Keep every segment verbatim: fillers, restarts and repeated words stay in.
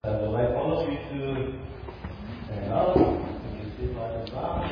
I would like all of you to stand up. You sit like a rock.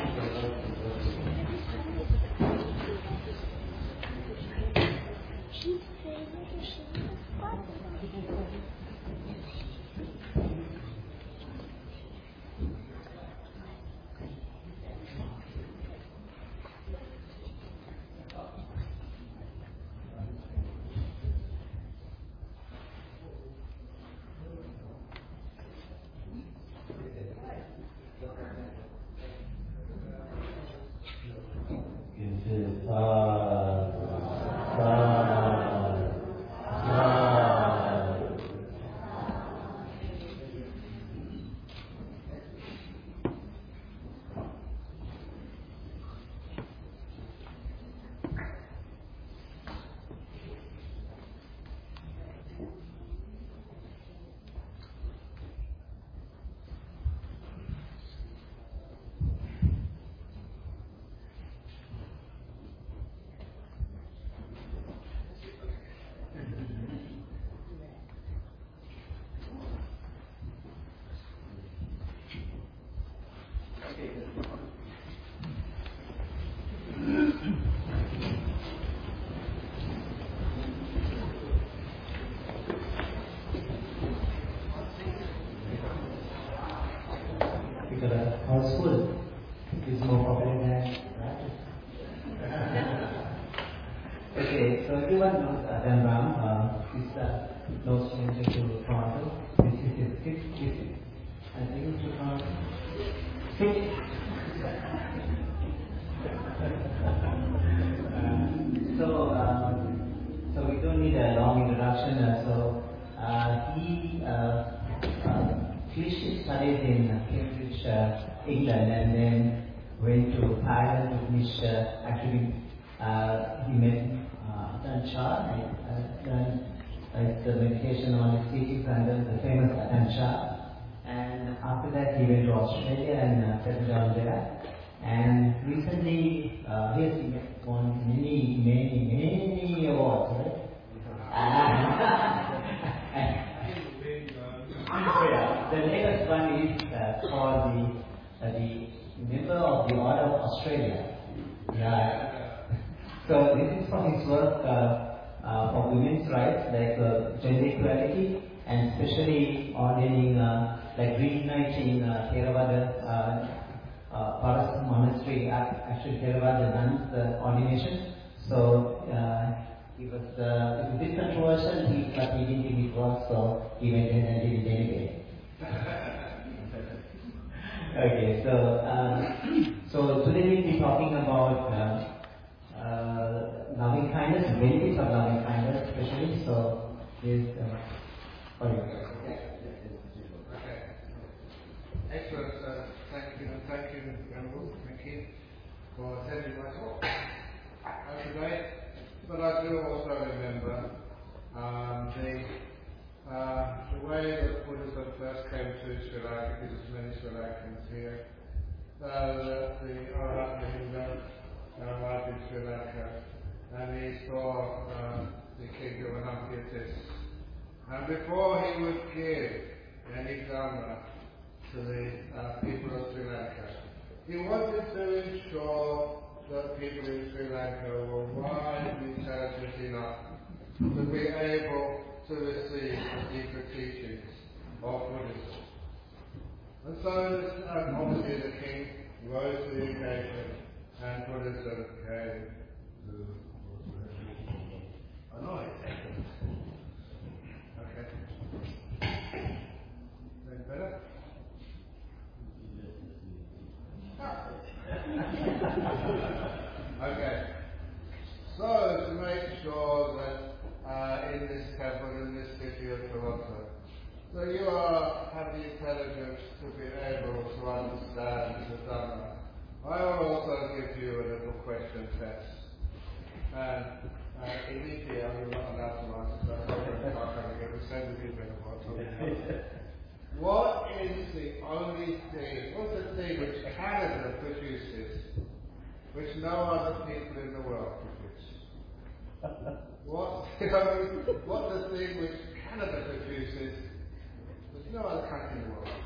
What the thing which Canada produces, which No other country in the world.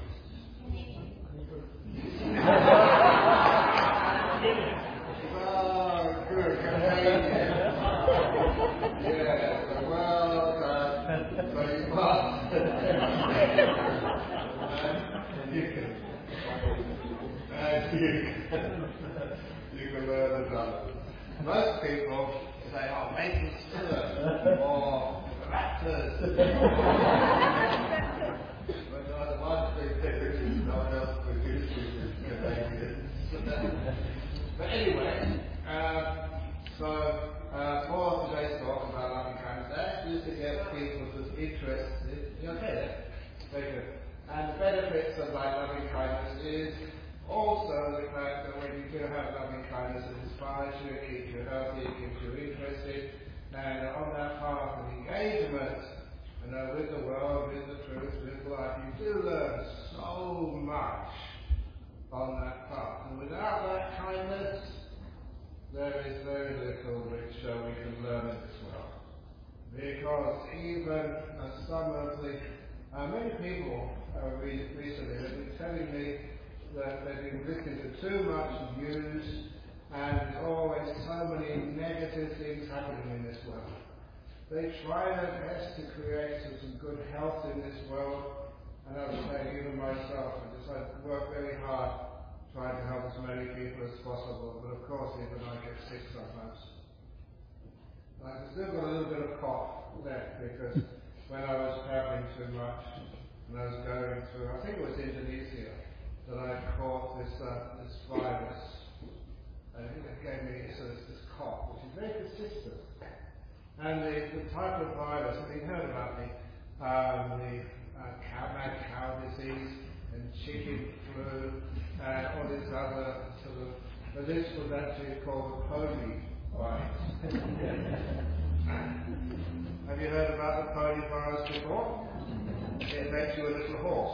Oh, good. Canadian. Yes, well done. So you must. And you can, and you can, you can learn as well. Most people say, oh, making Stewart or Raptors. But no, the one big difference is no one else produces Canadians. But anyway, uh, so uh, for today's talk about loving kindness, I actually used to get people's interest. Okay, then. Very good. And the benefits of like loving kindness is also the fact that when you do have loving kindness, it inspires you, it keeps you healthy, it keeps you interested, and on that path of engagement, you know, with the world, with the truth, with life, you do learn so much on that path. And without that kindness, there is very little which uh, we can learn in this world. Because even uh, some of the, uh, many people uh, re- recently have been telling me that they've been listening to too much news and there's always so many negative things happening in this world. They try their best to create some, some good health in this world, and I was saying, even myself, I just I work very hard trying to help as many people as possible, but of course even I get sick sometimes. I've still got a little bit of cough left because when I was traveling too much and I was going through, I think it was Indonesia, that I caught this uh, this virus. I think it gave me sort of this cough, which is very persistent. And the, the type of virus, have you heard about the um, the uh, cow, mad cow disease and chicken flu and all this other sort of, but this was actually called the polio virus. Have you heard about the polio virus before? It makes you a little horse.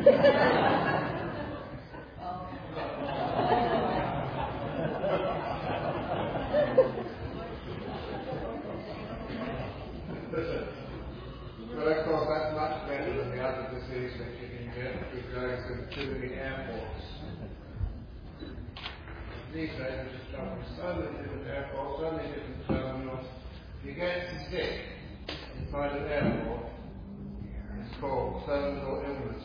But of course that's much better than the other disease that you can get with going to too many airports. These days we're just traveling so many different airports, so many different terminals. You get sick inside an airport, it's called terminal illness.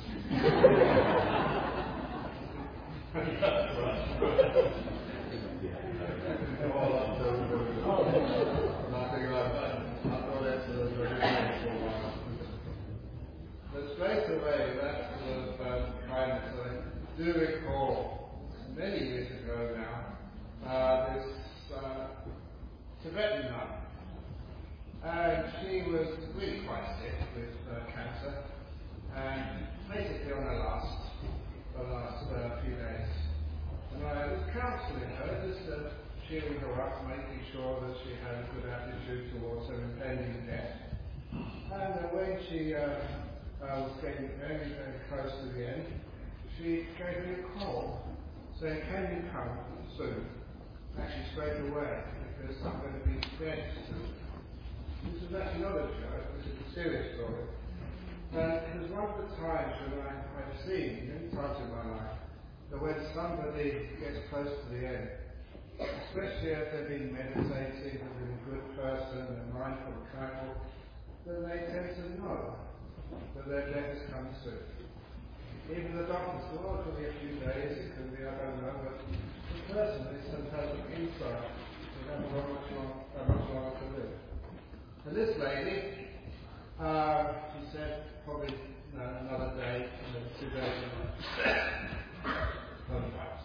Nothing like that. I thought that's a very painful one. But straight away, that sort of um, kindness, I do recall many years ago now, uh, this uh, Tibetan nun. And she was really quite sick with uh, cancer, and basically on her last, the last uh, few days. And I was counselling her, just uh, cheering her up, making sure that she had a good attitude towards her impending death. And uh, when she uh, uh, was getting very, very close to the end, she gave me a call saying, "Can you come soon?" Actually straight away, because I'm going to be dead soon. This is actually not a joke, this is a serious story. And it was one of the times when I, I've seen, many times in my life, that when somebody gets close to the end, especially if they've been meditating, they've been a good person, they're mindful and kindful, then they tend to know that their death is coming soon. Even the doctors say, "Oh, it could be a few days, it could be, I don't know," but the person is sometimes an insight to have how much longer, how much longer to live. And this lady, uh, she said, probably no, another day, and then two days, and coronavirus.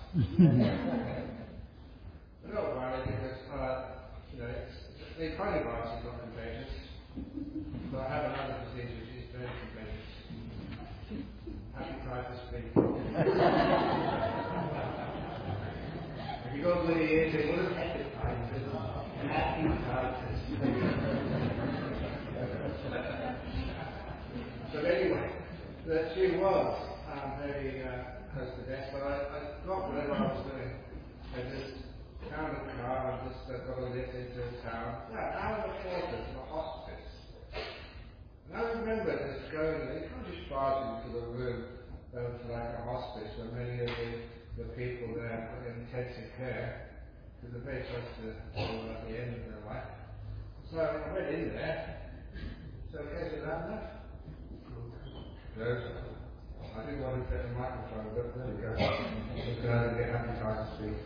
But don't worry, because uh, you know, it's, the coronavirus is not contagious. So I have another disease which is very contagious. Hepatitis B. If you go to the ears, they what is hepatitis? Hepatitis. But anyway, that she was um, very uh, close to death, but I, I got whatever I was doing. I just found a car and just uh, got a lift into town. Yeah, out of the quarters of a hospice. And And I remember just going, you can't just barge into the room um, to like a hospice where many of the, the people there are in intensive care, because they're very close to, to uh, the end of their life. So I went in there. So okay, is that enough? Yes. I didn't want to get the microphone, but there we go. So I get advertised to speak.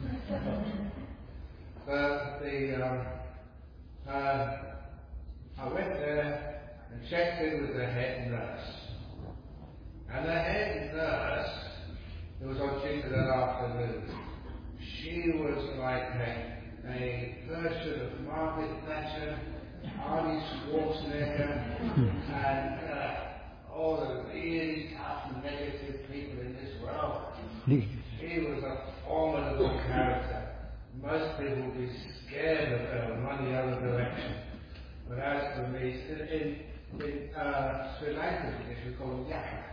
So the um, uh, I went there and checked in with the head nurse. And the head nurse, who was on duty that afternoon, she was like a, a version of Margaret Thatcher, Arnie Schwarzenegger, and uh, all the really tough and negative people in this world. She was a formidable character. Most people would be scared of her and run the other direction. But as for me, in, in, in uh, Sri Lanka, if you call them yaka.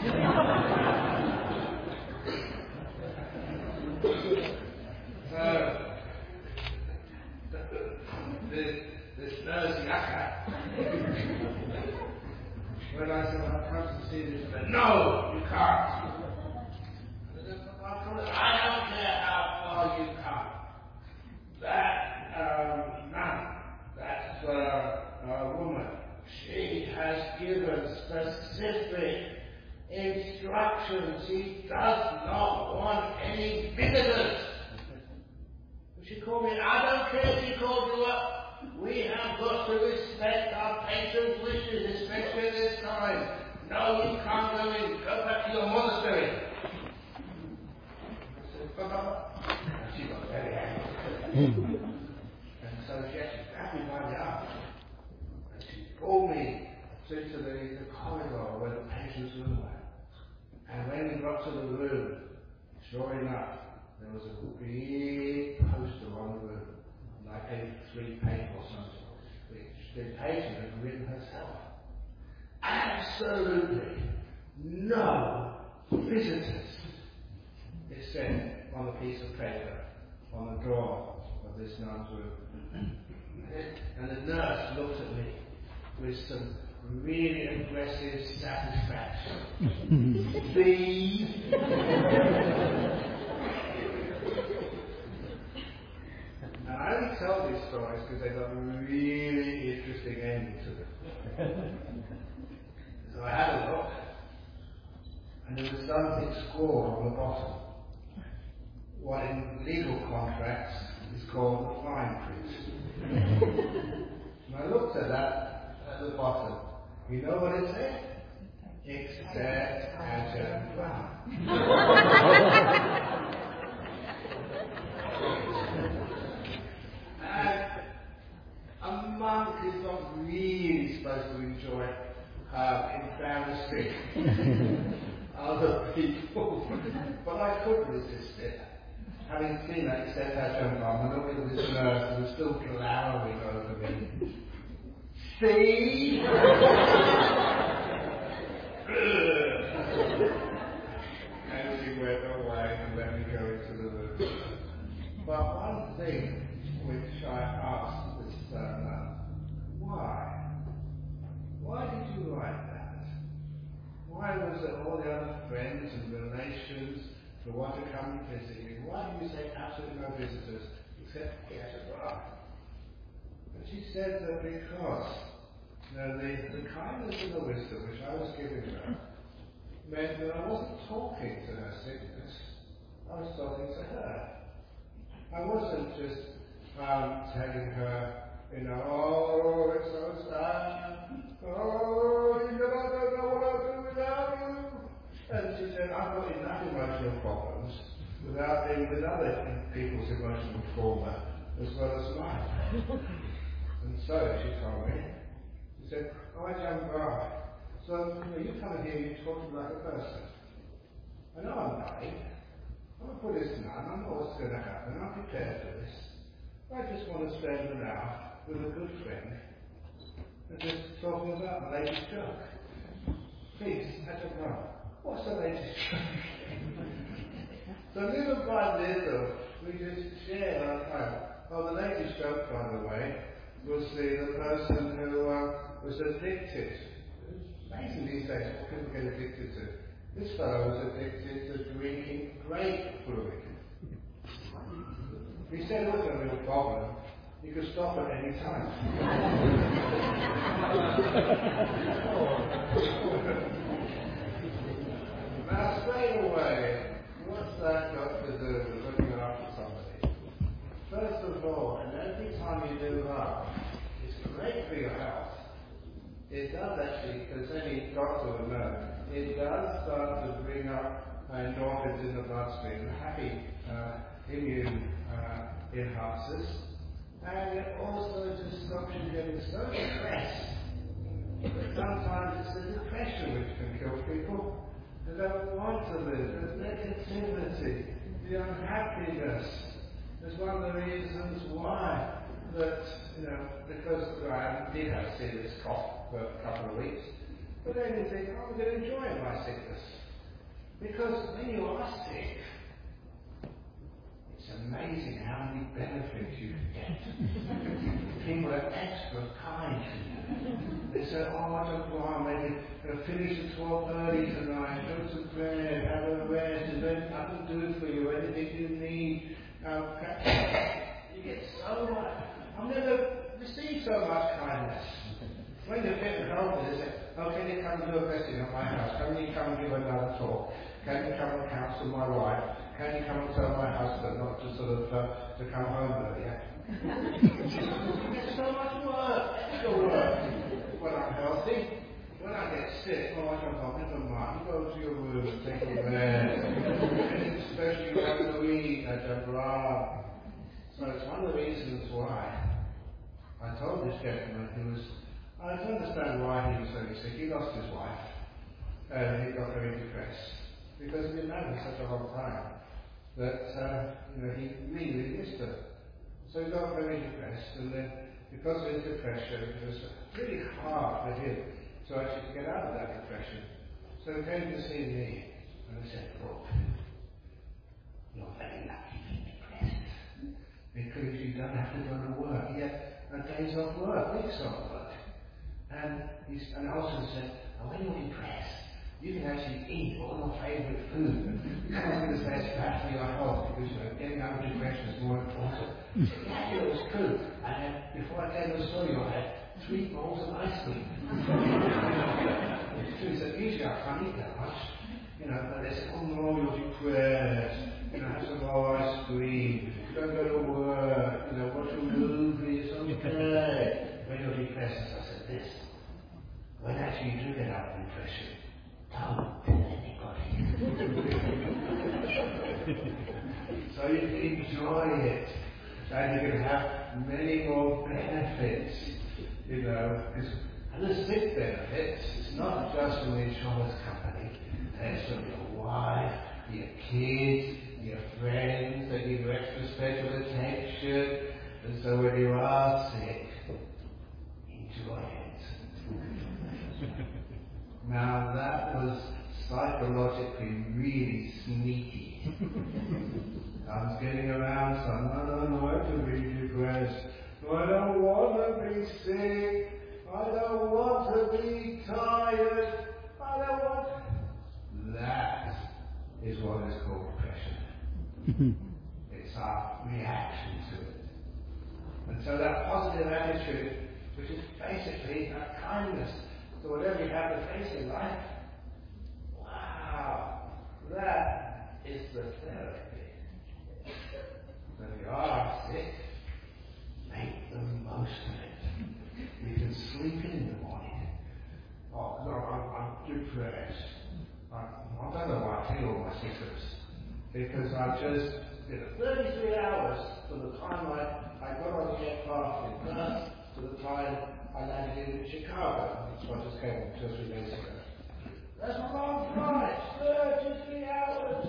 So, this, this nurse yaka, when I said, I've come to see this, she said, no, you can't. I don't care how far you come. That um, nun, that uh, uh, woman, she has given specific instructions. She does not want any visitors. She called me, I don't care if she called you up. We have got to respect our patrons' wishes, especially at this time. No, you can't go in. Go back to your monastery. She got very angry. And so she actually grabbed me by the arm. And she pulled me into the, the corridor where the patient's room were. And when we got to the room, sure enough, there was a big poster on the room, like A three paper or something, which the patient had written herself. Absolutely no visitors. It said on a piece of paper on the door of this nun's room. And the nurse looked at me with some really aggressive satisfaction. Please. And I only tell these stories because they've got a really interesting ending to them. So I had a look, and there was something scored on the bottom. What in legal contracts is called the fine print. And I looked at that at the bottom. You know what it said? Except Ajahn Brahm. And a monk is not really supposed to enjoy uh, embarrassing other people. But I couldn't resist it. Having seen that, except Ajahn Brahm, and look at this nurse who was still glowering over me. See? And she went away and let me go into the room. But one thing which I asked this uh, nun, why? Why did you write that? Why was it all the other friends and relations who want to come and visit you? Why do you say absolutely no visitors except Ajahn Brahm? And she said that because you know, the, the kindness and the wisdom which I was giving her meant that I wasn't talking to her sickness, I was talking to her. I wasn't just um, telling her, you know, oh, it's so sad, oh, you know, I don't know what I'll do without you. And she said, I've got enough emotional problems without dealing with other people's emotional trauma as well as mine. And so she told me, she said, oh, Ajahn Brahm, so you know, you come here and you talk to me like a person. I know I'm dying. I'm a Buddhist nun, I know what's going to happen, I'm prepared for this. I just want to spend an hour with a good friend and just talking about the latest joke. Please, Ajahn Brahm, what's the latest joke? So little by little, we just share our time. Oh, the latest joke, by the way, was the, the person who uh, was addicted. It's amazing these days what people get addicted to. This fellow was addicted to drinking grape fluid. He said it wasn't a real problem. You could stop at any time. Now, straight away, what's that got to do with looking after somebody? First of all, and every time you do that, it's great for your health. It does actually, because any doctor would know, it does start to bring up endorphins in the bloodstream, happy uh, immune uh, enhancers, and it also just stops you getting so depressed. But sometimes it's the depression which can kill people. They don't want to live. The negativity, the unhappiness is one of the reasons why that, you know, because I did have a serious cough for a couple of weeks, but then you think, oh, I'm going to enjoy my sickness. Because when you are sick, it's amazing how many benefits you can get. People are extra kind to you. They say, oh, I don't want, maybe uh, finish at twelve thirty tonight, go to bed, have a rest, and then I can do it for you, anything you need. Um, you get so much. I've never received so much kindness. When you're fit and healthy, they say, oh, can you come and do a blessing at my house? Can you come and give another talk? Can you come and counsel my wife? Can you come and tell my husband not to sort of uh, to come home earlier? It's so much work, extra work. When I'm healthy, when I get sick, oh, I don't know, never mind. Go to your room and take a rest. Anything special you have to eat, et cetera. So it's one of the reasons why I told this gentleman who was, I don't understand why he was very sick. He lost his wife, and he got very depressed because he'd been married such a long time that uh, you know he really missed her. So he got very depressed, and then because of his depression, it was really hard for him to actually get out of that depression. So he came to see me, and I said, "Look, you're very lucky to be depressed because you don't have to go to work. You get a days off work, weeks off work." And he and I also said, oh, when you're depressed, you can actually eat all your favourite food. You can't think it's bad for your health because you know, getting out of depression is more important. So, yeah, it was true. And then before I came to the store, I had three bowls of ice cream. It's true. So usually I can't eat that much. You know, but they said, oh no, you're depressed. You know, have some more ice cream. Don't go to work. You know, watch a movie. It's okay. When you're depressed, I said this. When actually you do get out of depression, don't tell anybody. So you can enjoy it. And you can have many more benefits. You know, and the sick benefits, it's not just from the insurance company. It's from your wife, your kids, your friends, they give you extra special attention. And so when you are sick, enjoy it. Now that was psychologically really sneaky. I was getting around some, I don't want to be depressed. I don't want to be sick. I don't want to be tired. I don't want... That is what is called depression. It's our reaction to it. And so that positive attitude, which is basically that kindness to whatever you have to face in life, wow, that is the therapy. When you are sick, make the most of it. You can sleep in the morning. Oh, no, I'm, I'm depressed. I, I don't know why I feel all my symptoms. Because I just did it thirty-three hours from the time I, I got on the aircraft in Perth to the time I landed in Chicago. That's what I just came two or three days ago. That's a long flight, thirty-three hours.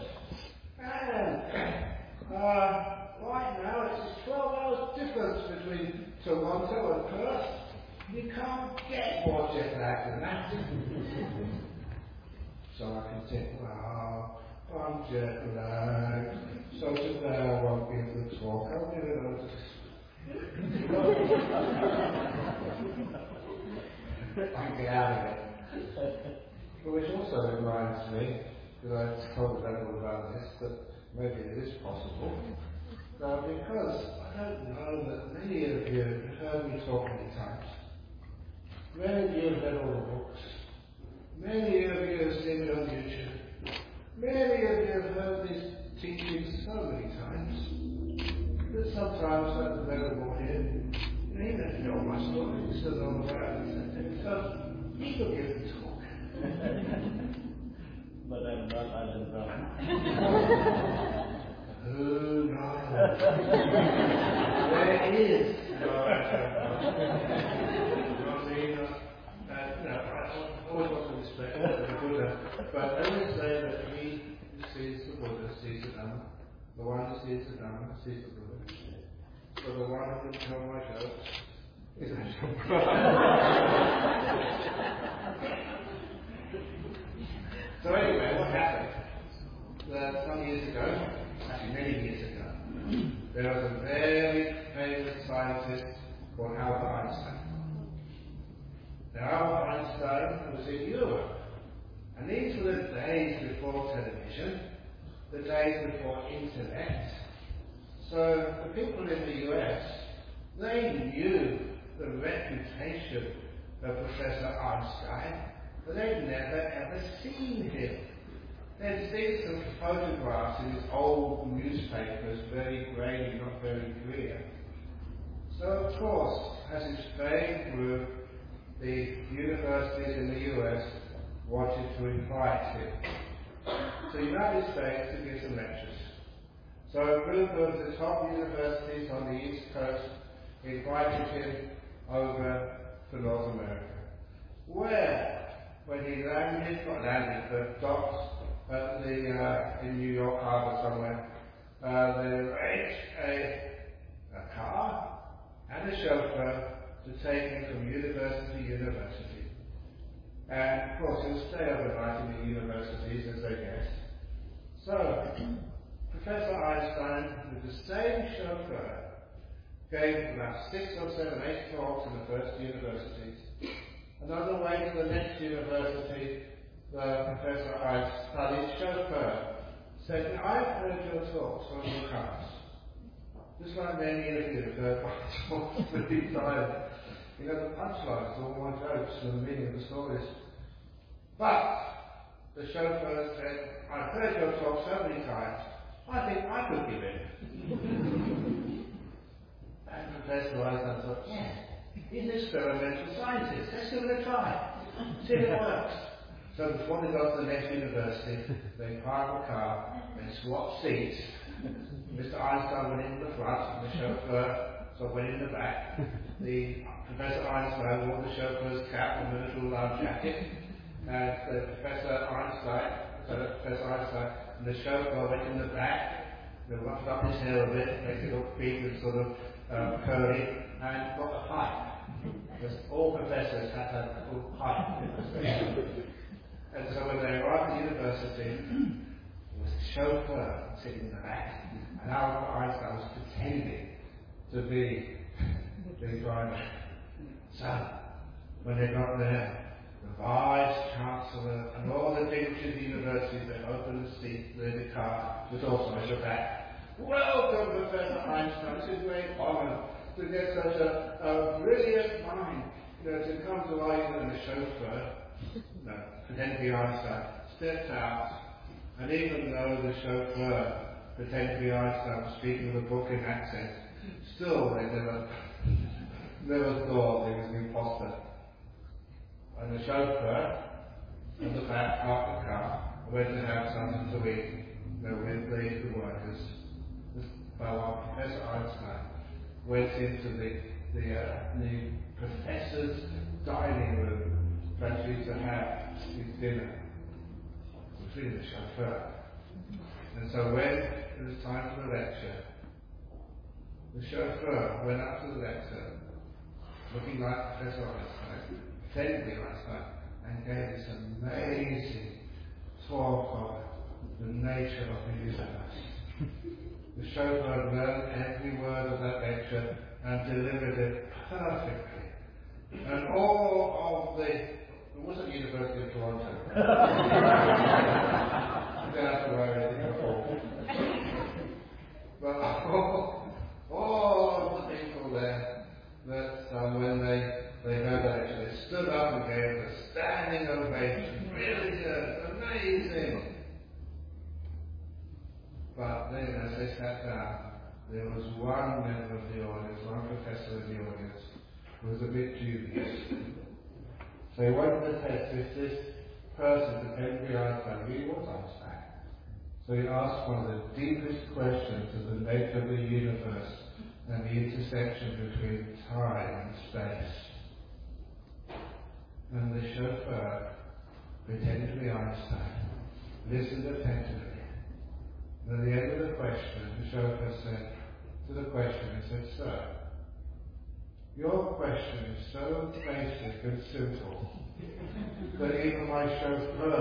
And uh, right now it's twelve hours difference between Toronto and Perth. You can't get more jet lag than that. So I can think, well, I'm jet lagged, so today I won't be able to talk. I'll give it over to I can get out of it. But which also reminds me, because I told everyone about this, that maybe it is possible. Now, because I don't know that many of you have heard me talk many times. Many of you have read all the books. Many of you have seen it on YouTube. Many of you have heard these teachings so many times that sometimes I'm available here. You even if you know my story, you still don't know what happened. So, you could give the talk. But I'm not Alan Brown. Oh, no. There is no I always want to respect the Buddha, but I always say that he who sees the Buddha sees the Dhamma, the one who sees the Dhamma sees the Buddha. So the one who can tell my jokes is actually So anyway, what happened? That some years ago, actually many years ago, there was a very famous scientist called Albert Einstein. Now, Albert Einstein was in Europe, and these were the days before television, the days before internet. So the people in the U S, they knew the reputation of Professor Einstein, but they'd never ever seen him. They'd seen some photographs in his old newspapers, very grainy, not very clear. So of course, as his fame grew, the universities in the U S wanted to invite him to the United States to give some lectures. So a group of the top universities on the East Coast invited him over to North America, where, when he landed, not landed, but docked at the, uh, in New York Harbor somewhere, uh, they arranged a, a car and a chauffeur to take him from university to university. And of course he'll stay overnight in the universities as they guessed. So, Professor Einstein, with the same chauffeur, gave about six or seven, eight talks in the first universities. And on the way to the next university, the Professor Einstein, his chauffeur, said, I've heard your talks on your cars. Just like many of you have heard my talks many times. You know, the punchlines to all my jokes and the meaning of the stories. But the chauffeur said, I've heard your talk so many times, I think I could give it. And Professor Einstein thought, yeah, he's an experimental scientist. Let's give it a try. See if it works. So before they got to the next university, they parked the car, they swapped seats. Mister Einstein went in the front, and the chauffeur so went in the back. The Professor Einstein wore the chauffeur's cap and the little um, jacket, and the Professor Einstein, so Professor Einstein, and the chauffeur went in the back. They ruffled up his hair a bit, made it look big and sort of um, curly, and got a pipe. Because all professors had a little pipe. And so when they arrived at university, there was a chauffeur sitting in the back, and Albert Einstein was pretending to be the driver. So, when they got there, the Vice Chancellor and all the dignitaries of the university, they opened the seat, the car, was also at the back. Welcome, Professor Einstein. It's a great honor to get such a, a brilliant mind, you know, to come to life. And the chauffeur, no, pretended to be Einstein, stepped out, and even though the chauffeur pretended to be Einstein was speaking with a Brooklyn accent, still they never, never thought he was an imposter. And the chauffeur, at the back, parked the car, went to have something to eat, you know, with the, the workers. Well, Professor Einstein went into the, the, uh, the professor's dining room actually to have his dinner between the chauffeur. And so when it was time for the lecture, the chauffeur went up to the lecture, looking like Professor Einstein, pretending to be Einstein, and gave this amazing talk of the nature of the universe. The chauffeur learned every word of that lecture and delivered it perfectly. And all of the, it wasn't University of Toronto. You don't have to worry anything at all. But all, all of the people there, that uh, when they, they heard that, actually stood up and gave a standing ovation. Really good, amazing. But then as they sat down, there was one member of the audience, one professor in the audience, who was a bit dubious. So he wanted to test if this person, Henry Einstein, really was Einstein. So he asked one of the deepest questions of the nature of the universe and the intersection between time and space. And the chauffeur, pretending to be Einstein, listened attentively. And at the end of the question, the chauffeur said to the questioner, he said, "Sir, your question is so basic and simple that even my chauffeur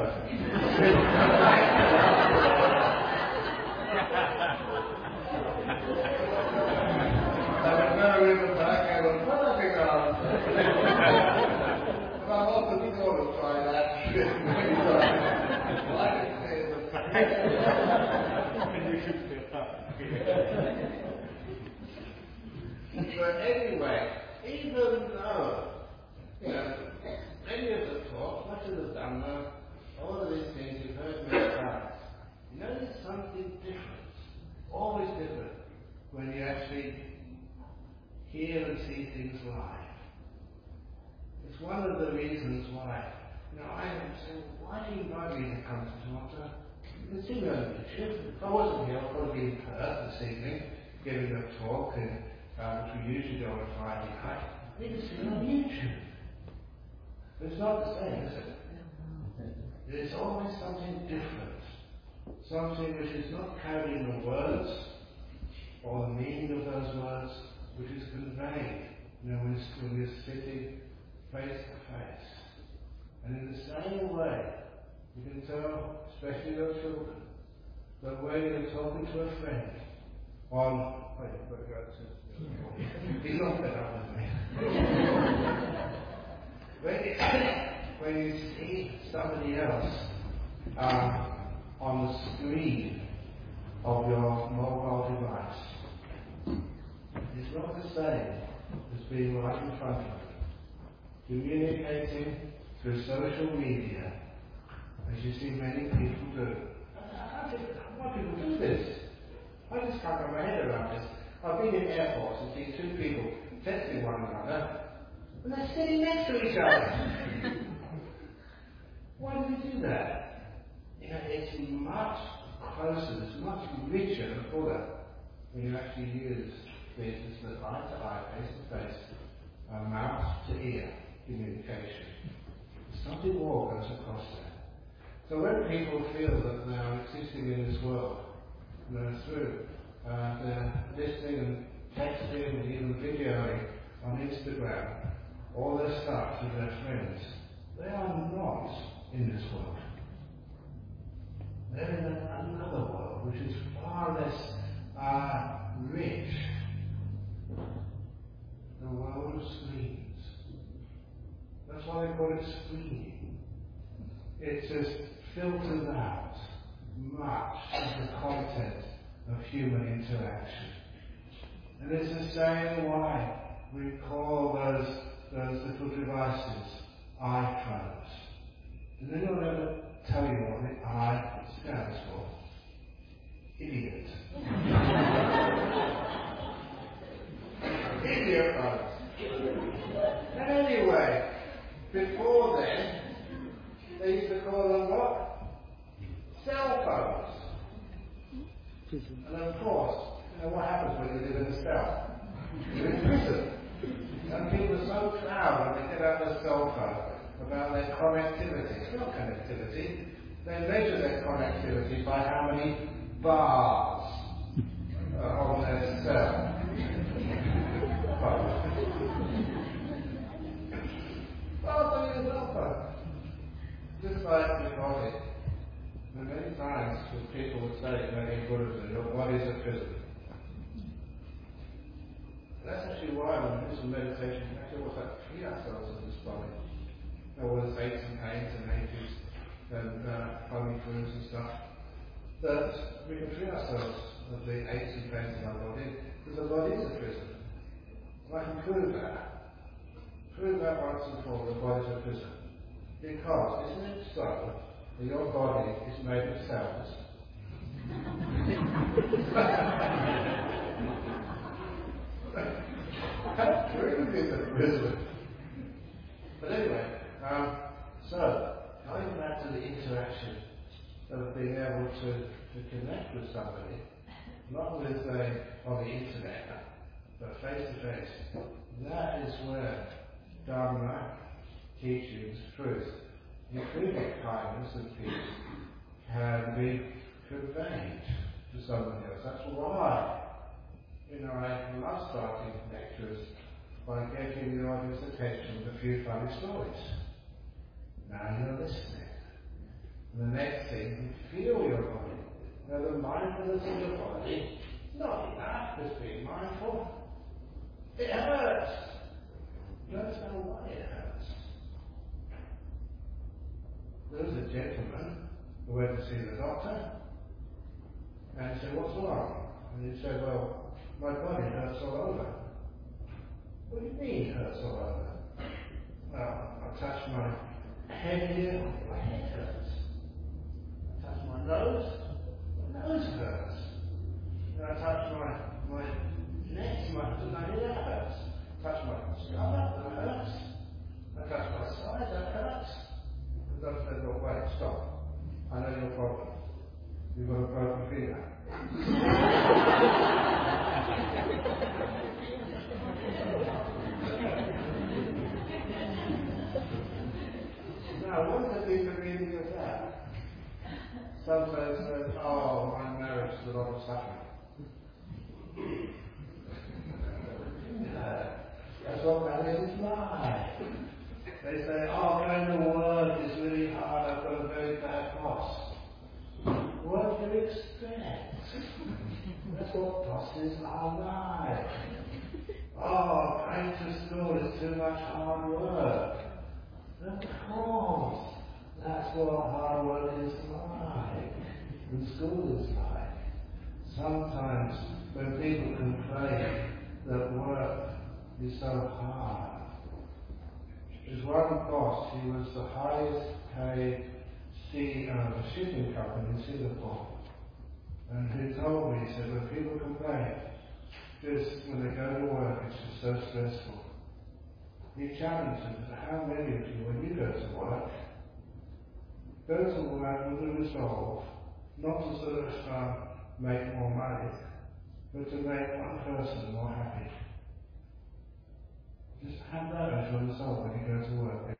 I would never even back I would put a big answer. But I've also thought of trying that. Well, I can say the But anyway, even though you know, many of the talks, much of the Dhamma, all of these things you've heard many times, you know there's something different, always different, when you actually hear and see things live. It's one of the reasons why, you know, I am saying, why do you invite me to come to Toronto? It's in YouTube. If I wasn't here, I'd probably be in Perth this evening, giving a talk, and, uh, which we usually do on a Friday night. I need to see it on YouTube. But it's not the same, is it? There's always something different. Something which is not carrying the words, or the meaning of those words, which is conveyed, you know, when you're sitting face to face. And in the same way, you can tell, especially your children, that when you're talking to a friend on, wait, you've got to go to, he's not fed up with me. when, you, when you see somebody else um, on the screen of your mobile device, it's not the same as being right in front of you. Communicating through social media, as you see many people do. How do why people do this? I just can't get my head around this. I've been in airports and seen two people texting one another, and they're sitting next to each other. Why do they do that? You know, it's much closer, it's much richer and fuller when you actually use this as the eye to eye, face to face, uh, mouth to ear communication. Something more goes across that. So when people feel that they are existing in this world, you know, through uh, they're listening and texting and even videoing on Instagram, all their stuff with their friends, they are not in this world. They're in another world which is far less uh, rich. The world of screens. That's why they call it screening. It just filters out much of the content of human interaction. And it's the same why we call those, those little devices iPhones. Does anyone ever tell you what the I stands for? Idiot. Idiot phones. And anyway, before then, they used to call them what? Cell phones. And of course, you know what happens when you live in a cell? You're in prison. And people are so proud when they get out their cell phone about their connectivity. It's not connectivity. They measure their connectivity by how many bars are on their cell phone. Well, so you cell phone. Just like your body. And many times when people would say, maybe in Buddhism, your body's a prison. That's actually why when we do some meditation, we actually always like to free ourselves of this body. All those aches and pains and aches and uh, funny flues and stuff. That we can free ourselves of the aches and pains in our body, because the body is a prison. And I can prove that. Prove that once and for all, the body is a prison. Because, isn't it so, that your body is made of cells? How true is a prison? But anyway, um, so, going back to the interaction of being able to, to connect with somebody, not with a, on the internet, but face to face, that is where Dharma teachings, truth, including kindness and peace, can be conveyed to someone else. That's why, you know, I love starting lectures by getting the audience attention with a few funny stories. Now you're listening. And the next thing, you feel your body. Now the mindfulness of your body, not enough as being mindful. It hurts. You don't know why it hurts. There was a gentleman who went to see the doctor, and he said, "What's wrong?" And he said, "Well, my body hurts all over." "What do you mean hurts all over?" "Well, I touch my head here, my head hurts. I touch my nose, my nose hurts. And I touch my, my neck, my, my head hurts. I touch my stomach, that hurts. I touch my side, that hurts." The doctor said, "Well, wait, stop. I know your problem. You've got a broken finger." Now, what could be the meaning of that? Sometimes says, "Oh, my marriage is a lot of suffering." Yeah, that's what marriage is like. They say, "Oh, going to work is really hard, I've got a very bad boss." What do you expect? That's what bosses are like. "Oh, going to school is too much hard work." Of course, that's what hard work is like, and school is like. Sometimes when people complain that work is so hard, there's one boss, he was the highest paid C E O of a shipping company in Singapore, and he told me, he said, when people complain, just when they go to work, it's just so stressful. He challenged them, how many of you, when you go to work, go to work with a resolve, not to sort of um, make more money, but to make one person more happy. Just have that as your resolve when you go to work.